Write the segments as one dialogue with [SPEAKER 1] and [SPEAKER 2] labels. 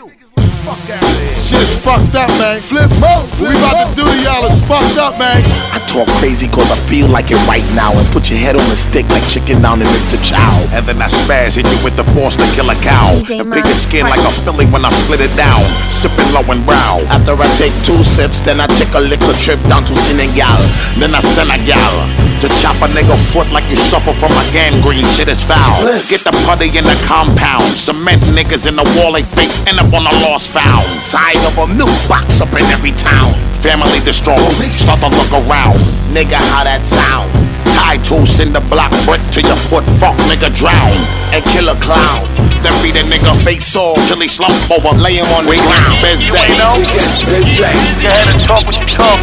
[SPEAKER 1] Fuck out of here. Shit is fucked up, man. Flip mode. We about to do to y'all is fucked up, man.
[SPEAKER 2] I talk crazy cause I feel like it right now. And put your head on a stick like chicken down in Mr. Chow. And then I spaz, hit you with the force to kill a cow. And pick your skin like a filly when I split it down. Sipping low and brow. After I take 2 sips, then I take a liquor trip down to Senegal. Then I send a gal to chop a nigga foot like you suffer from a gangrene. Shit is foul. Get the putty in the compound. Cement niggas in the wall, they face end up on a lost foul. Side of a milk box up in every town. Family destroyed, start to look around. Nigga, how that sound? Tie tools in the block, brick to your foot, fuck nigga drown. And kill a clown. Then beat a nigga face off till he slump over, laying on the ground.
[SPEAKER 3] You ain't know? Go ahead and talk what you talk.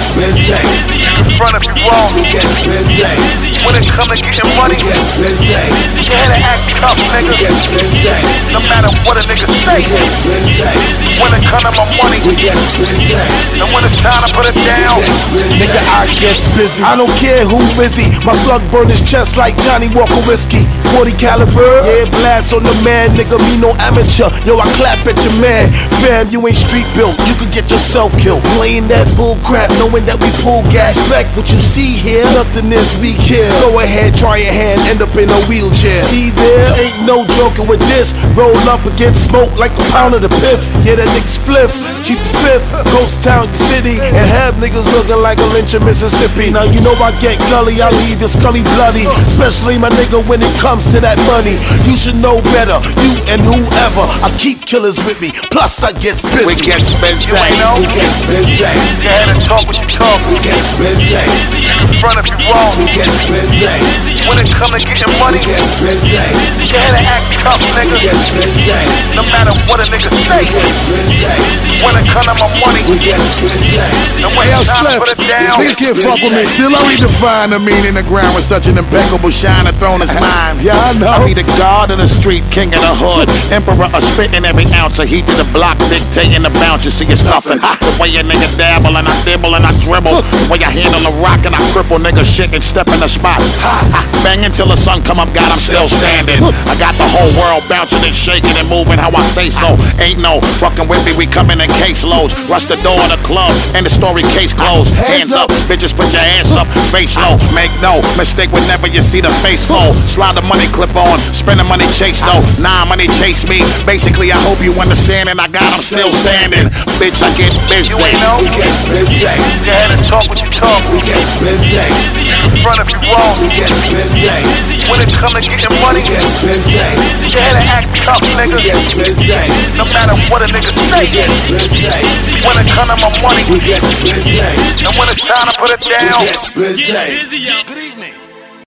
[SPEAKER 3] Confront if you wrong. When it come to getting money, go ahead and act tough, nigga. No matter what a nigga say. When it come to my money, and when it's time to put it down,
[SPEAKER 2] nigga, I get busy. I don't care who busy. My slug burn his chest like Johnny Walker whiskey. 40 caliber, yeah, blast on the man. Nigga, me no amateur. Yo, I clap at your man. Fam, you ain't street built. You could get yourself killed. Playing that bull crap, knowing that we full gas. Respect what you see here. Nothing is weak here. Go ahead, try your hand, end up in a wheelchair. See there, ain't no joking with this. Roll up and get smoked like a pound of the piff. Yeah, that nigga spliff. Keep the fifth. Ghost town, your city, and have niggas looking like a lynch in Mississippi. Now you know I get gully, I leave your scully bloody. Especially my nigga when it comes to that money. You should know better, you and whoever. I keep killers with me, plus I get busy.
[SPEAKER 3] We get busy. You ain't know? Go ahead and talk what you talk. Confront if you wrong. When it come to getting money, go ahead and act tough, nigga. No matter what a nigga say. When it come to my money, and when it's time to put it down.
[SPEAKER 1] Niggas can't fuck with me. Still I redefine the meaning of ground with such an impeccable shine. The throne is mine. Yeah, I know.
[SPEAKER 2] I be the god of the street, king of the hood, emperor of spitting every ounce of heat to the block, dictating the bounce. You see it's nothing. The way a nigga dabble and I dibble and I dribble. The way I handle a rock and I cripple niggas shit and step in the spot. Bang until the sun come up, God, I'm still standing. I got the whole world bouncing and shaking and moving how I say so. Ain't no fucking with me, we coming in caseloads. Rush the door of the club and the story case closed. Hands up, bitches put your hands up, face low. Make no mistake whenever you see the face fold. Slide the money clip on, spend the money chase though. Nah, money chase me. Basically, I hope you understand and I got them still standing. Bitch, I get busy.
[SPEAKER 3] You ain't know? Go ahead and talk what you talk. Confront if you wrong. When it come to getting money, go ahead and act tough, nigga. No matter what a nigga say. When it come to my money, and when it's time to put it down.
[SPEAKER 1] Good evening.